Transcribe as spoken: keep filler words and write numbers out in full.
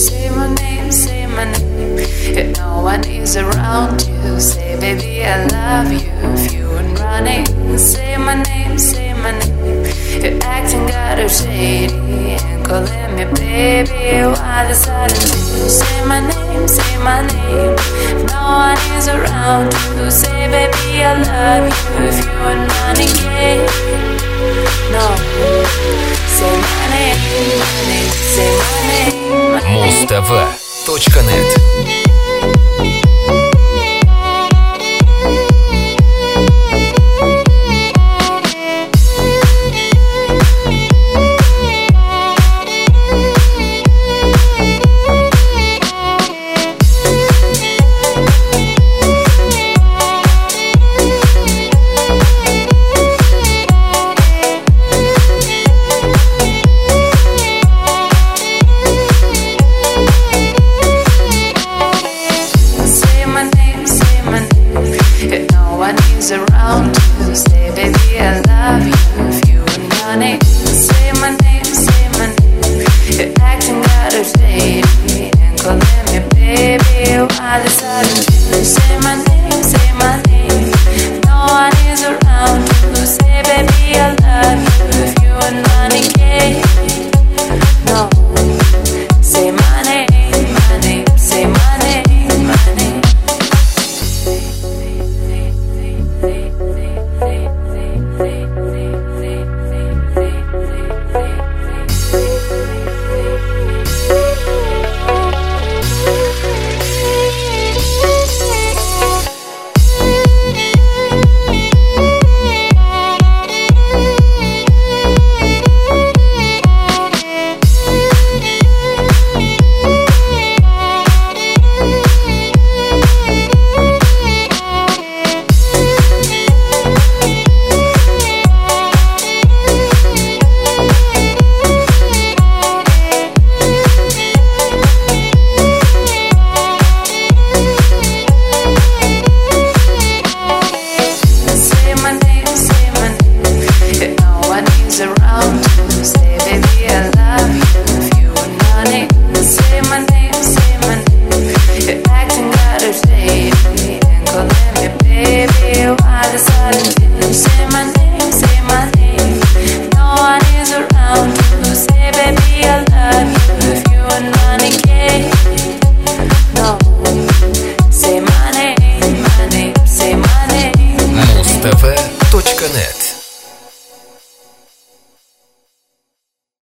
Say my name, say my name. If no one is around you, say baby I love you. If you ain't running, say my name, say my name. You're acting kind of shady and calling me baby. Why the sudden change? Say my name, say my name. If no one is around you, say baby I love you. If you ain't running, yeah. No, say my name, my name, say my name, my name. муз тэ вэ точка нет. Around you, say baby I love you. If you ain't running, say my name, say my name. You're acting kind of shady and calling me baby. Why the sudden change? Say my name, say my name. No one is around you, say baby I love you. If you ain't running, yeah. No, say my name, my name, say my name, my name. Around you, say baby I love you. If you ain't running, say my name, say my name. You're acting kind of shady and calling me baby. Why the sudden change? Say my name, say my name. No one is around you, say baby I love you. If you ain't running.